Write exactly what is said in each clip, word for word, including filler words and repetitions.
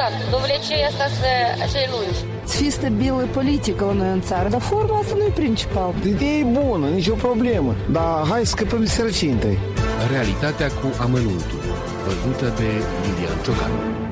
important. Довлечение остаться lungi. Să fie stabilă politică la noi în țară, dar forma asta nu e principal. Ideea e bună, nicio problemă, dar hai să scăpăm de sărăcie întâi. Realitatea cu amănuntul, văzută de Lilian Ciocan.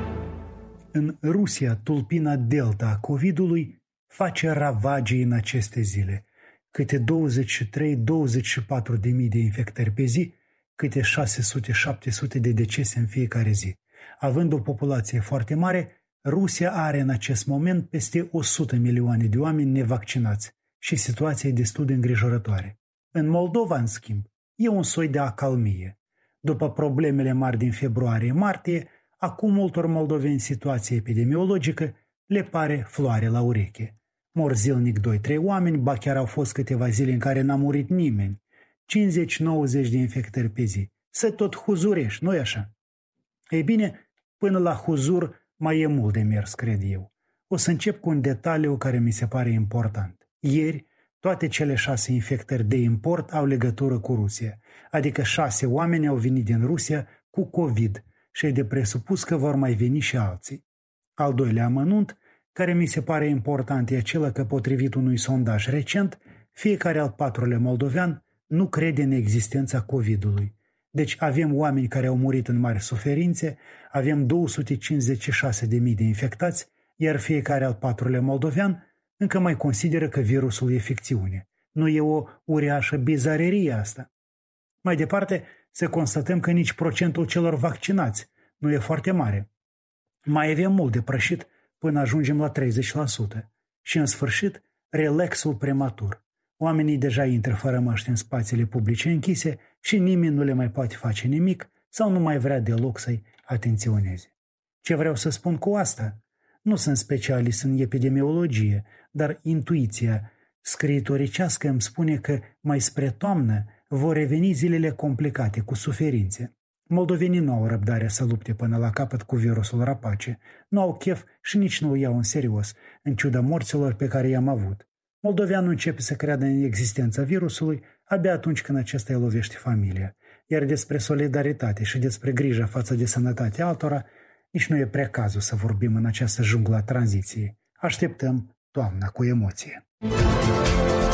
În Rusia, tulpina delta a covidului face ravagii în aceste zile. Câte douăzeci și trei - douăzeci și patru de mii de infectări pe zi, câte șase sute - șapte sute de decese în fiecare zi. Având o populație foarte mare, Rusia are în acest moment peste o sută milioane de oameni nevaccinați și situația e destul de îngrijorătoare. În Moldova, în schimb, e un soi de acalmie. După problemele mari din februarie-martie, acum multor moldoveni situația epidemiologică le pare floare la ureche. Mor zilnic doi trei oameni, ba chiar au fost câteva zile în care n-a murit nimeni. cincizeci - nouăzeci de infectări pe zi. Să tot huzurești, nu-i așa? Ei bine, până la huzur mai e mult de mers, cred eu. O să încep cu un detaliu care mi se pare important. Ieri, toate cele șase infectări de import au legătură cu Rusia, adică șase oameni au venit din Rusia cu COVID și e de presupus că vor mai veni și alții. Al doilea amănunt, care mi se pare important, e acela că, potrivit unui sondaj recent, fiecare al patrulea moldovean nu crede în existența COVID-ului. Deci avem oameni care au murit în mari suferințe, avem două sute cincizeci și șase de mii de infectați, iar fiecare al patrulea moldovean încă mai consideră că virusul e ficțiune. Nu e o uriașă bizarerie asta. Mai departe, să constatăm că nici procentul celor vaccinați nu e foarte mare. Mai avem mult de prășit până ajungem la treizeci la sută. Și în sfârșit, relaxul prematur. Oamenii deja intră fără măști în spațiile publice închise și nimeni nu le mai poate face nimic sau nu mai vrea deloc să-i atenționeze. Ce vreau să spun cu asta? Nu sunt specialist în epidemiologie, dar intuiția scriitoricească îmi spune că mai spre toamnă vor reveni zilele complicate, cu suferințe. Moldovenii nu au răbdare să lupte până la capăt cu virusul rapace, nu au chef și nici nu o iau în serios, în ciuda morților pe care i-am avut. Moldoveanul începe să creadă în existența virusului abia atunci când acesta îi lovește familia, iar despre solidaritate și despre grija față de sănătatea altora nici nu e prea cazul să vorbim în această junglă a tranziției. Așteptăm toamna cu emoție.